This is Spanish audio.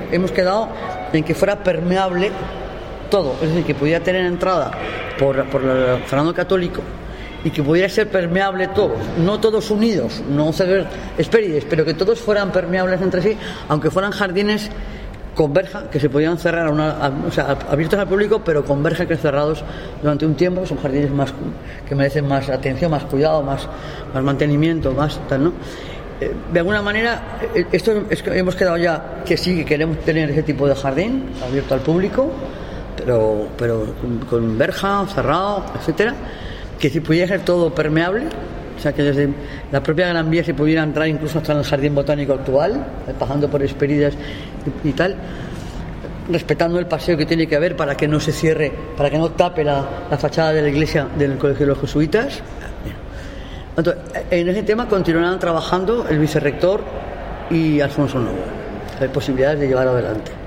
hemos quedado en que fuera permeable todo, es decir, que pudiera tener entrada por el Fernando Católico y que pudiera ser permeable todo, no todos unidos, no ser Hespérides, pero que todos fueran permeables entre sí, aunque fueran jardines con verja, que se podían cerrar o sea, abiertos al público, pero con verja, que cerrados durante un tiempo. Son jardines más que merecen más atención, más cuidado, más mantenimiento, más tal, ¿no? De alguna manera, esto es que hemos quedado ya que sí, que queremos tener ese tipo de jardín abierto al público, pero con verja, cerrado, etcétera, que si pudiera ser todo permeable, o sea, que desde la propia Gran Vía se pudiera entrar incluso hasta en el jardín botánico actual, pasando por Hespérides y tal, respetando el paseo que tiene que haber para que no se cierre, para que no tape la fachada de la iglesia del Colegio de los Jesuitas. Entonces, en ese tema continuarán trabajando el vicerrector y Alfonso Novo. Hay posibilidades de llevarlo adelante.